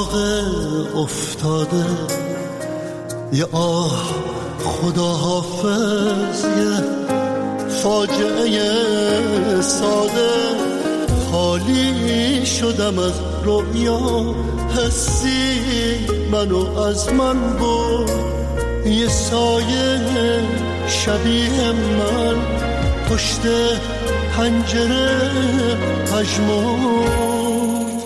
راه افتاده، یه آه خدا حافظ، یه فاجعه ساده. خالی شدم از رویا، حسی منو از من برد. یه سایه شبیه من پشت پنجره پژمرد.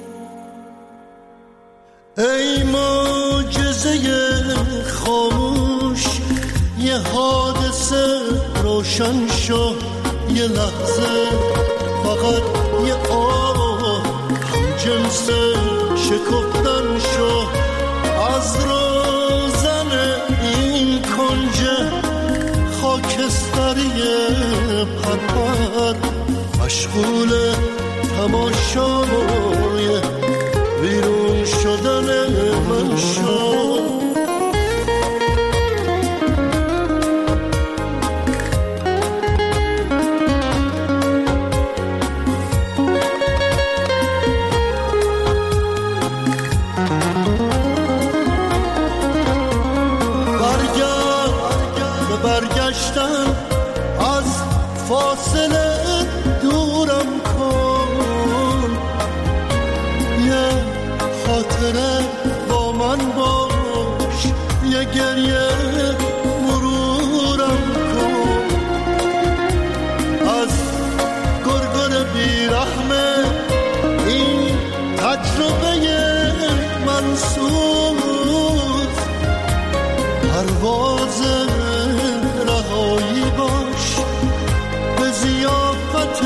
ای معجزه خاموش، یه حادثه روشن شو. یه لحظه فقط یه آه همجنس شکفتن شو. از روزن این کنج خاکستری پرپر، مشغول تماشای بیرون شدن من شو. برگشتن از فاصله دورم کن، یه خاطره با من باش، یه گریه مرورم کن. از گرگر بیرحمه این تجربه منسوز، پرواز رهایی باش به ضیافت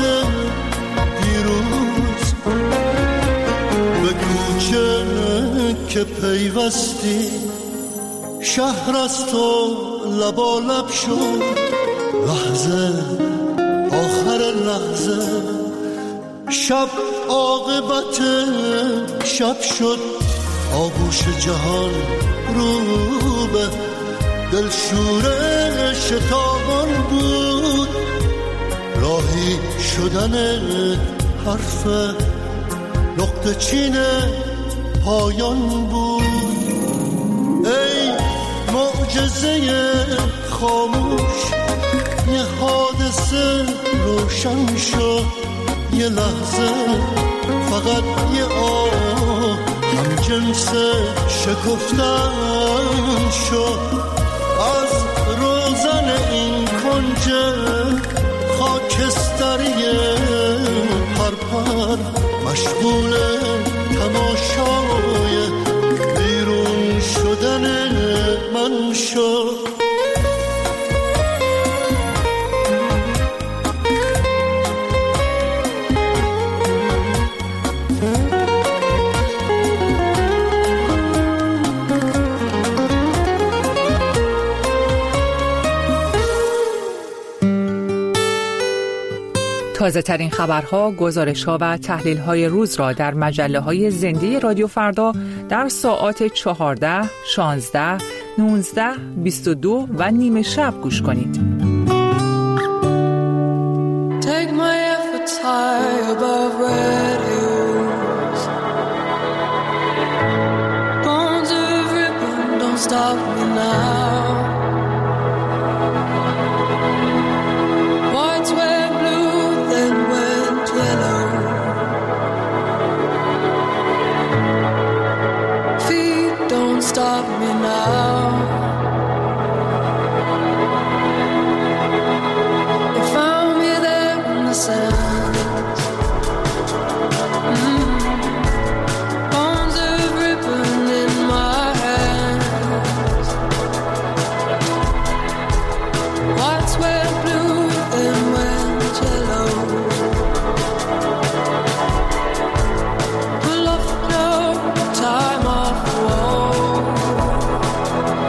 دیروز. به کوچه که پیوستی شهر از تو لبالب شد. لحظه آخر لحظه شب عاقبت شب شد. آغوش جهان رو به دلشوره شتابان بود. راهی شدن حرف نقطه چین پایان بود. ای معجزه خاموش، یه حادثه روشن شد. یه لحظه فقط یه آه همجنس شکفتن شد. از روزن این کنج خاکستری پرپر، مشغول تماشای بیرون شدن من شد. تازه ترین خبرها، گزارش‌ها و تحلیل‌های روز را در مجله‌های زنده رادیو فردا در ساعات 14، 16، 19، 22 و نیمه شب گوش کنید. Take my efforts high above red hills. Bones of ribbon, don't stop me now. Whites were blue, then went yellow. Feet don't stop me now. They found me there in the sand. Bones of ribbon in my hands. Whites were blue, then went yellow. Pull off no time off the wall.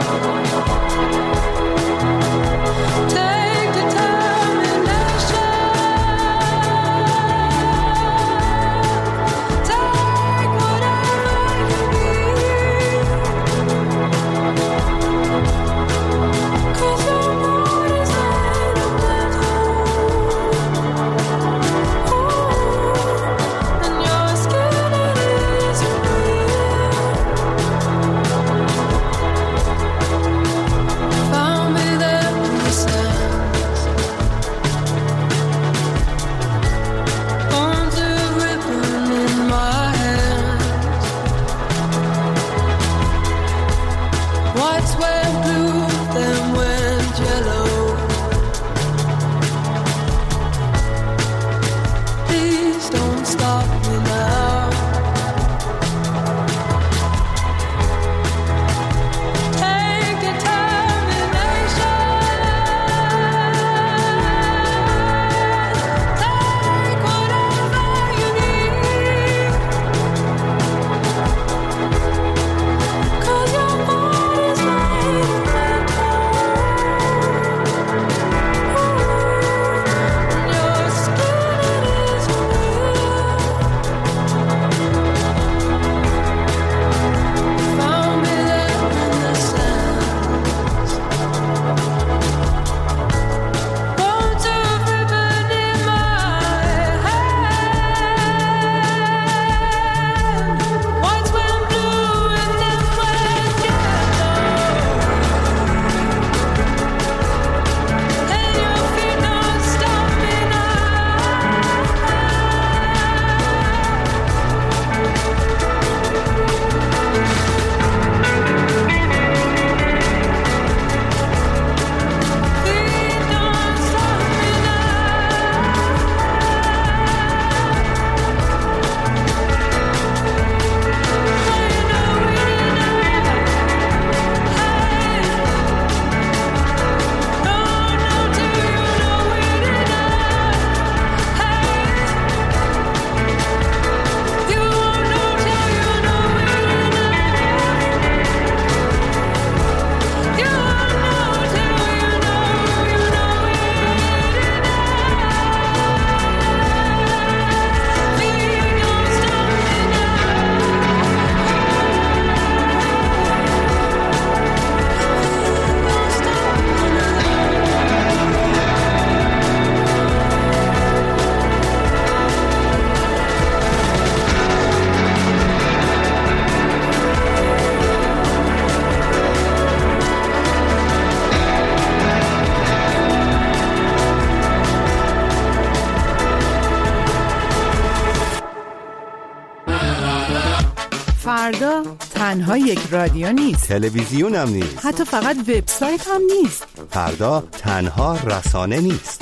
تنها یک رادیو نیست، تلویزیون هم نیست، حتی فقط وبسایت هم نیست. فردا تنها رسانه نیست.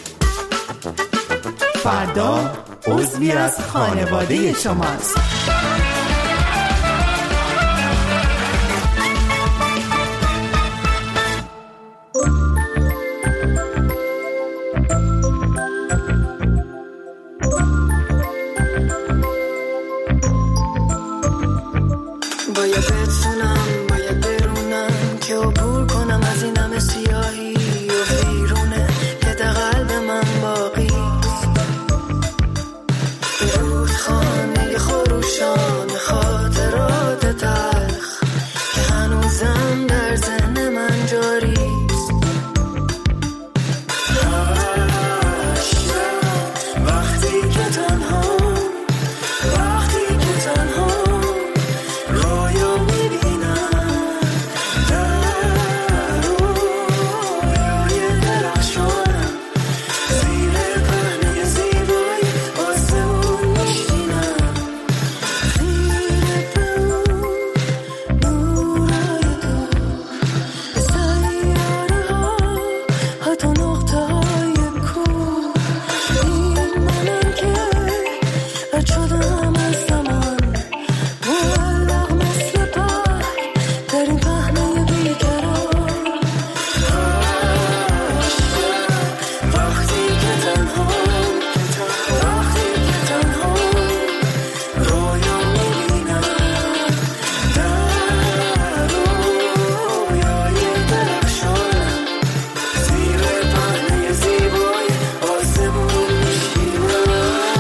فردا عضوی از خانواده شماست. باید بتونم، باید برونم که عبور کنم از این همه سیاهی و بیرونه که در قلب من باقیست. به رودخانه خروشان خاطرات تلخ که هنوزم در ذهن من جاریست. وقتی که تنها، وقتی که تنها رویا میبینم در رویای درخشانم، زیر پهنه زیبایی آسمون میشینم، خیره به اون نورای دور، به سیاره ها حتی نقطه های کور. این منم که رد شدم از زمان، معلق مثل پر در این پهنه بیقرار. وقتی که تنها، وقتی که تنها رویا میبینم در رویای درخشانم، زیر پهنه زیبای آسمون میشینم.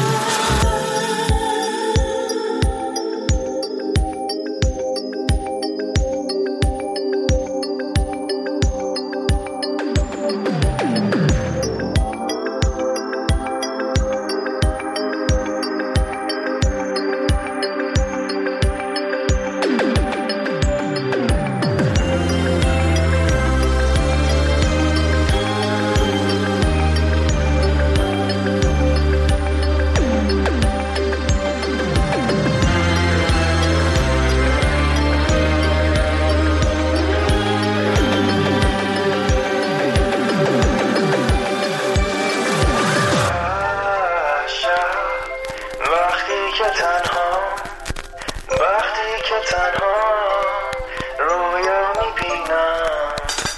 وقتی که تنها، وقتی که تنها رویا میبینم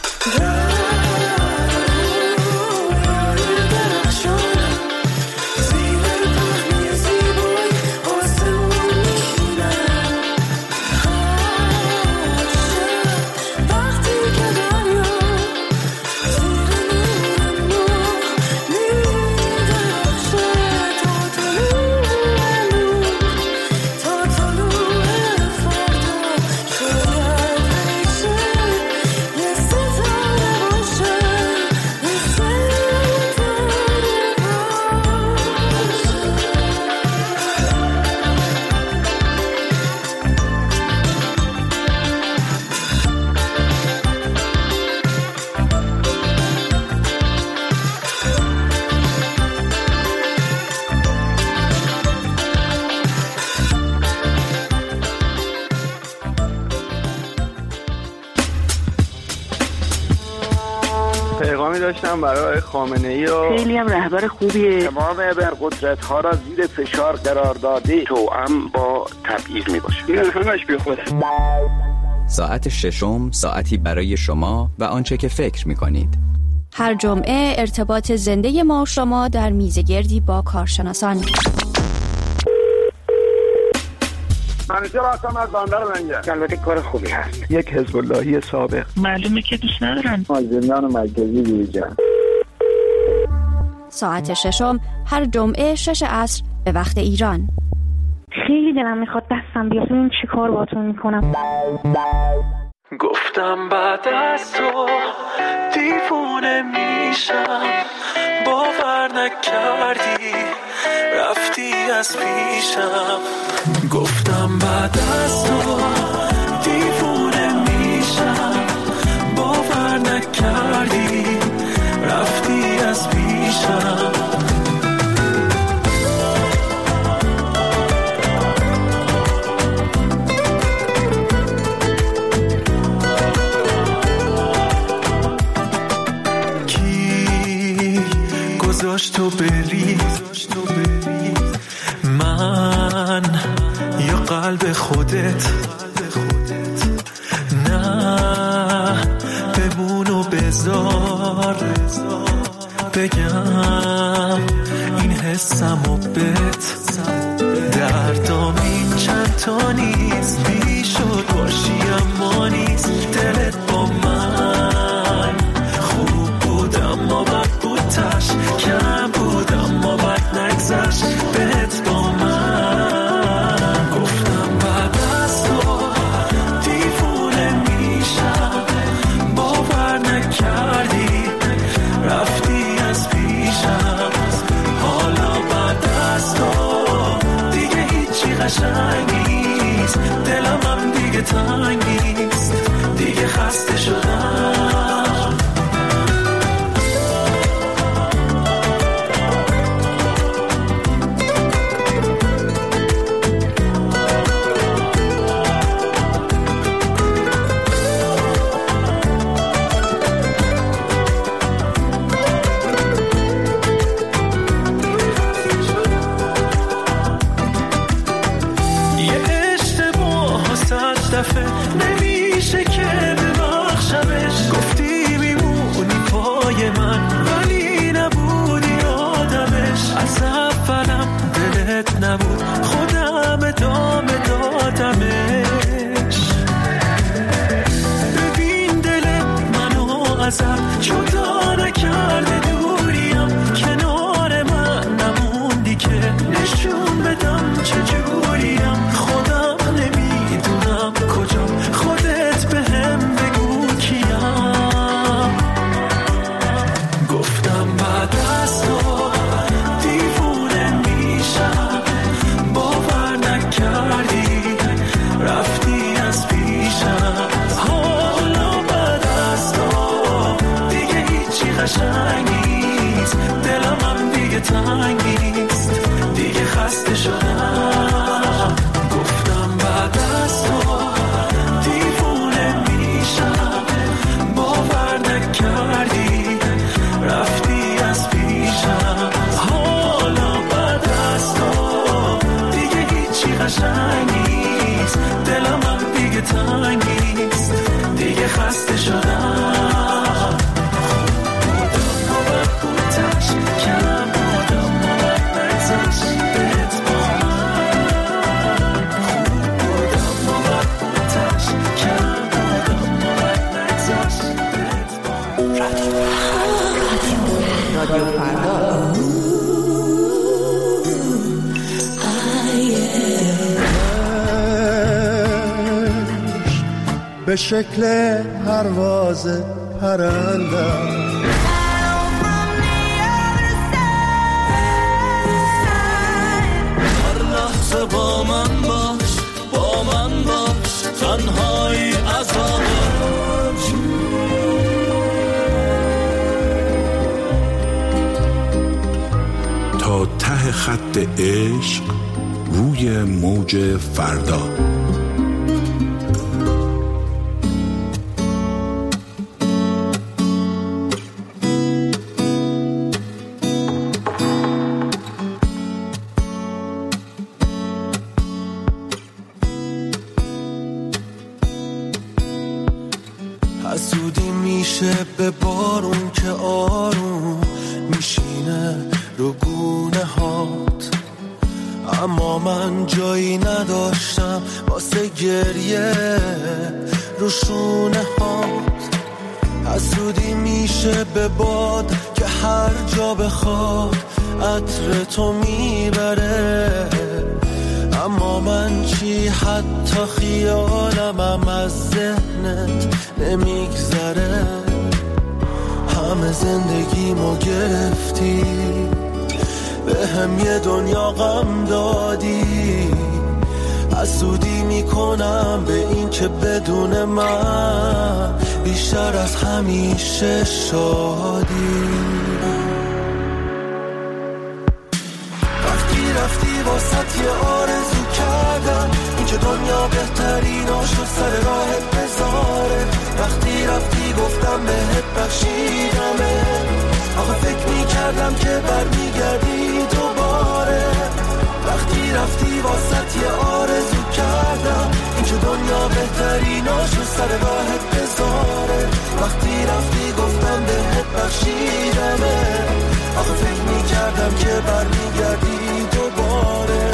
رویای درخشانم، زیر پهنه زیبای آسمون میشینم. وقتی که دریا زیر نور میدرخشه تا طلوع فردا، شاید بشه یه ستاره باشه، یه ستاره پیغامی داشتم برای خامنه‌ای و خیلی هم رهبر خوبیه. تمام ابرقدرت‌ها را زیر فشار قرار داده، توأم با تبعیض میباشه. این همش بیخوده. ساعت ششم، ساعتی برای شما و آنچه که فکر می‌کنید. هر جمعه ارتباط زنده ما و شما در میزگردی با کارشناسان. منیجر هستم از بندر منگه. البته کار خوبی هست. یک حزب اللهی سابق. معلومه که دوست ندارن. زندان مرکزی بیرجان. ساعت ششم هر جمعه 6 عصر به وقت ایران. خیلی دلم میخواد دستم بیاد. این چی کار باتون میکنم؟ گفتم بعد از تو دیوونه میشم، باور نکردی رفتی از پیشم. گفتم بعد از تو دیوونه میشم، باور نکردی رفتی از پیشم. نه بمون و بذار بگم این حسم و بت دردام این چند تا نیست، بیشد باشی اما نیست. دلت با من خوب بود اما بد بود، تش کم بود اما بد نگذشت. بهت با من گفتم بعد از تو دیوونه میشم، باور نکردی رفتی از پیشم. حالا بعد از تو دیگه هیچی قشنگ نیست، دلم هم دیگه تنگ نیست، دیگه خسته شدم. نمیشه که ببخشمش، گفتی میمونی پای من ولی نبودی آدمش. از اولم دلت نبود، خودم ادامه دادمش. ببین دل منو ازت جدا نکرده، دوریم کنار من نموندی که نشون بدم چجوریم. خودم نمیدونم کجام، خودت بهم بگو کیم. گفتم بعد از تو دیوونه میشم، باور نکردی رفتی از پیشم. حالا بعد از تو دیگه هیچی قشنگ نیست، دلم هم دیگه تنگ نیست، دیگه خسته شدم. گفتم بعد از تو دیوونه میشم، باور نکردی رفتی از پیشم. حالا بعد از تو دیگه هیچی قشنگ نیست، دلم هم دیگه تنگ نیست، دیگه خسته شدم. بودم و بد بودش، کم بودم و بد نگذشت. بهت با من خوب بودم و بد بودش، کم بودم و بد نگذشت. بهت با رادیو فردا. به شکل پرواز پرندم هر لحظه با من باش، با من باش، تنهایی عذاب. تا ته خط عشق روی موج فردا. حسودی میشه به بارون که آروم میشینه رو گونه هات، اما من جایی نداشتم واسه گریه رو شونه هات. حسودی میشه به باد که هر جا بخواد عطر تو میبره، اما من چی حتی خیالمم از ذهنت نمیگذره. همه زندگیمو گرفتی، به هم یه دنیا غم دادی. حسودی میکنم به این که بدون من بیشتر از همیشه شادی. وقتی رفتی واسط یه آرزو کردم، این که دنیا بهتریناشو سر راهت بذاره. وقتی رفتی گفتم بهت بخشیدمه، آخه فکر میکردم که برمیگردی دوباره. وقتی رفتی واسط یه آرزو کردم، این که دنیا بهتریناشو سر راهت بذاره. وقتی رفتی گفتم بهت بخشیدمه، آخه فکر میکردم که برمیگردی دوباره.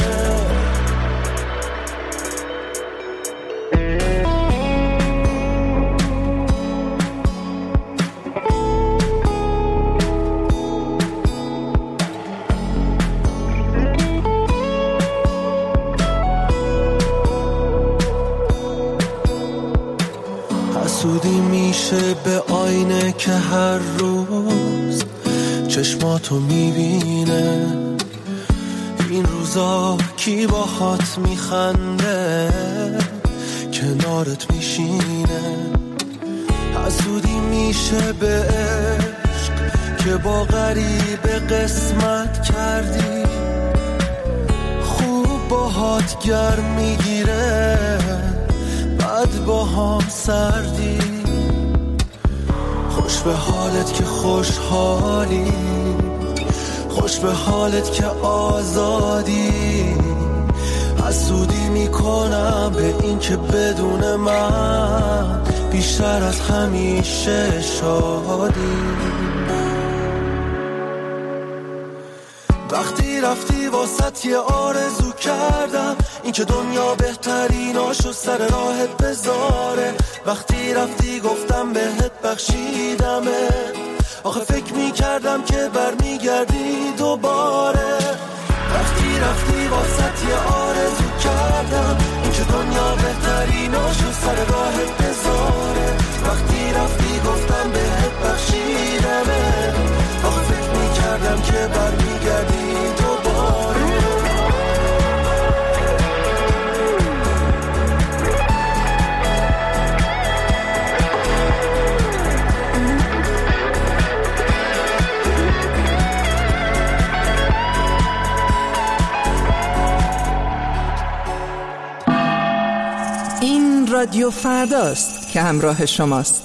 حسودی میشه به آینه که هر روز چشماتو میبینه. این روزا کی باهات میخنده کنارت میشینه. حسودی میشه به عشق که با غریبه قسمت کردی، خوب باهات گرم میگیره بعد با هم سردی. خوش به حالت که خوشحالی، خوش به حالت که آزادی. حسودی میکنم به این که بدون من بیشتر از همیشه شادی. وقتی رفتی واسط یه آرزو کردم، این که دنیا بهتریناشو سر راهت بذاره. وقتی رفتی گفتم بهت بخشیدمه، آخه فکر میکردم که برمیگردی دوباره. وقتی رفتی واسط یه آرزو کردم، این که دنیا بهتریناشو سر راهت بذاره. وقتی رفتی گفتم بهت بخشیدمه، آخه فکر میکردم که برمیگردی دوباره. این رادیو فرداست که همراه شماست.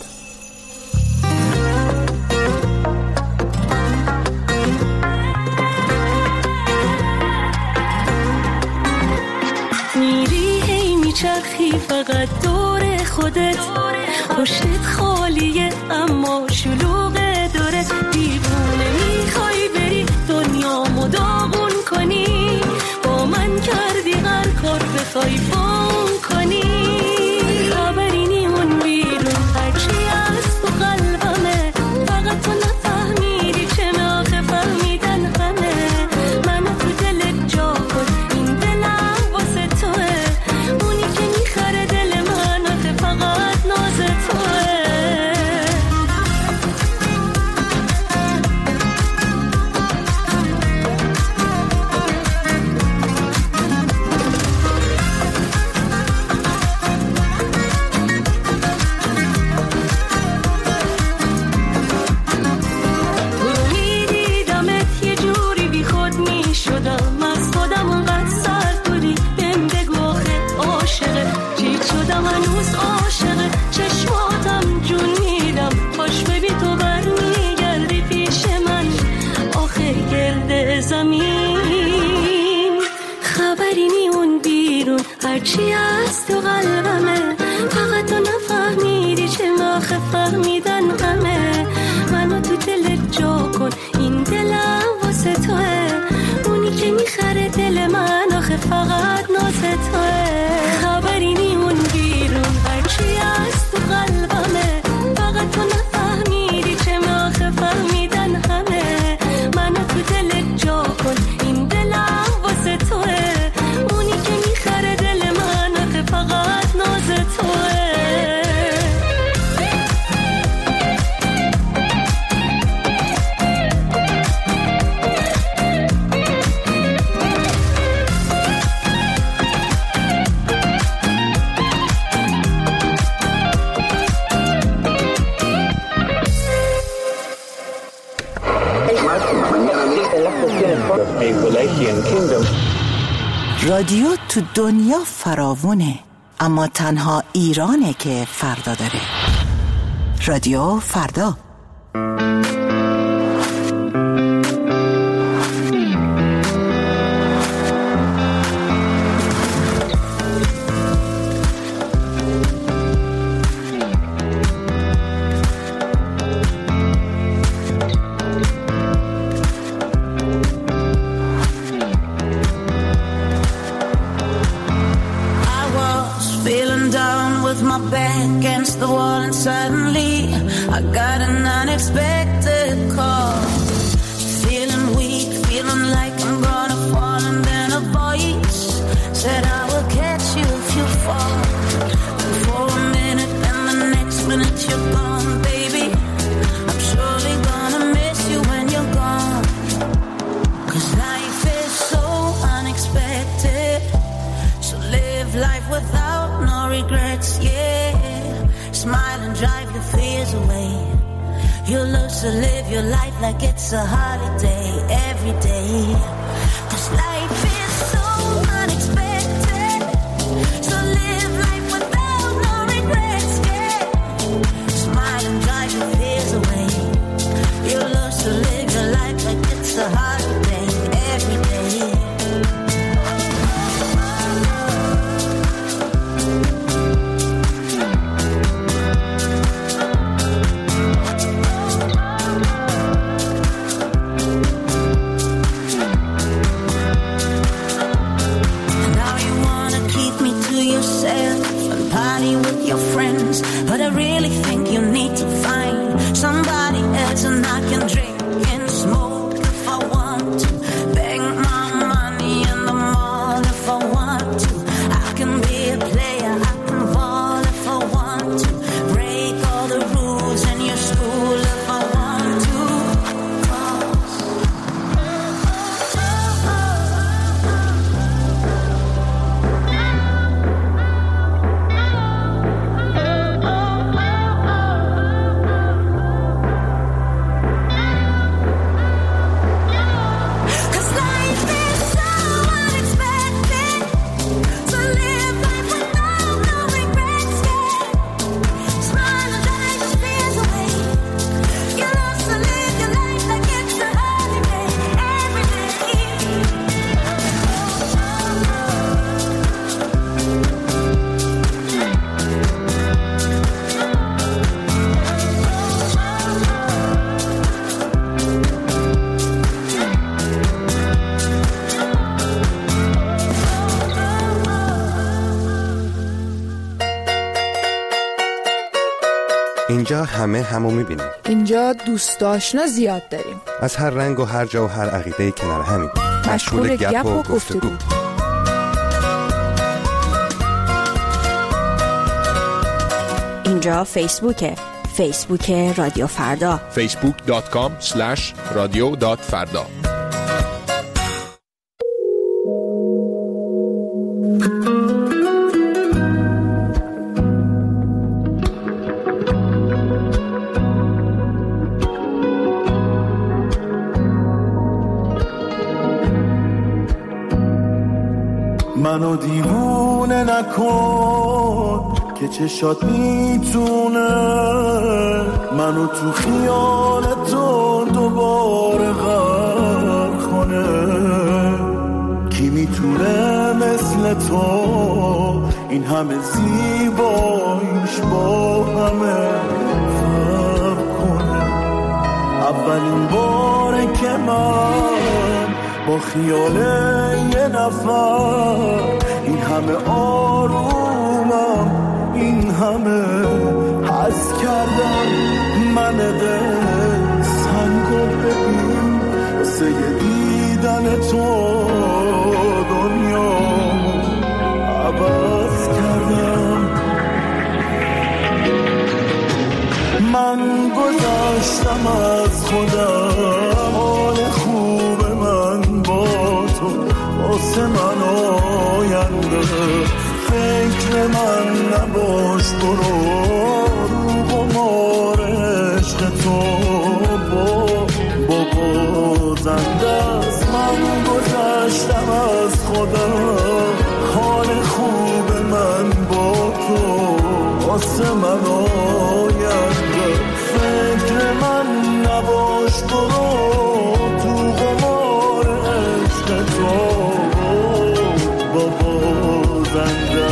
میری هی میچرخی فقط دور خودت، پشتت خالیه اما شلوغه دورت. دیوونه میخوای بری دنیامو داغون کنی، با من کردی هر کار بخوای فون کنی. خبری نیمون بیرون هرچی از تو قلبمه، فقط تو نفهمیدی چه آخه فهمیدن همه. منو تو دلت جا کن، این دلم واسه توه، اونی که میخره دل من آخه فقط ناز توه. هرچی از تو قلبمه، فقط تو نفهمیدی چه آخه فهمیدن همه. منو تو دلت جا کن، این دلم واسه توه، اونی که میخره دل من آخه فقط ناز توه. خبری نیمون بیرون هرچی از تو قلبمه، فقط تو نفهمیدی چه آخه فهمیدن همه. منو تو دلت جا کن، این دلم واسه توه، اونی که میخره دل من آخه فقط ناز توه. رادیو تو دنیا فراوونه، اما تنها ایرانه که فردا داره. رادیو فردا. my back against the wall and suddenly I got an unexpected call. Feeling weak, feeling like I'm gonna fall, and then a voice said I will catch you if you fall. And for a minute, then the next minute you're gone, baby. I'm surely gonna miss you when you're gone. 'Cause life is so unexpected, so live life without no regrets, yeah. Smile and drive your fears away. You'll love to live your life like it's a holiday every day. 'Cause life is so unexpected, so live life without no regrets, yeah. Smile and drive your fears away. You'll love to live your life like it's a holiday every day. And party with your friends, but I really think you need to find somebody else, and I can drink and smoke if I want to, beg my money in the mall if I want to. I can be a player, I can ball if I want to, break all the rules in your school if I want to. اینجا همه همو میبینیم. اینجا دوست آشنا زیاد داریم. از هر رنگ و هر جا و هر عقیده کنار همیم. مشغول گپ و گفتگو. اینجا فیسبوکه. فیسبوک رادیو فردا. facebook.com/radio.farda. منو دیوونه نکن که چشات میتونه منو تو خیال تو دوباره غرق کنه. کی میتونه مثل تو این همه زیباییش با همه فرق کنه. اولین باره که من با خیال یه نفر این همه آرومم، این همه حس کردم. من دل سنگو ببین واسه دیدن تو دنیا عوض کردم. من گذشتم از خودم، حال خوب من با تو واسه من آینده. فکر من نباش، برو رو قمار عشق تو بابا زنده است. من گذشتم از خودم، حال خوب من با تو واسه من آینده. فکر من نباش، برو تو قمار عشق تو بابا زنده.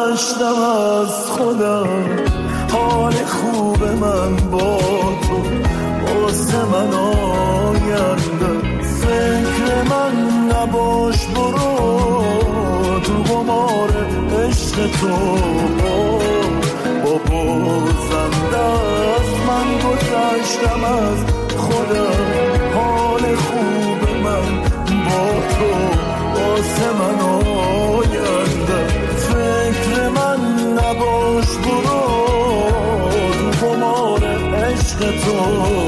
گذشتم از خودم، حال خوب من با تو واسه من آینده. فکر من نباش، برو تو قمار عشق تو، با بازنده از من گذشتم از خودم، حال خوب من با تو واسه من آینده. فکر من نباش، برو تو قمار عشق تو.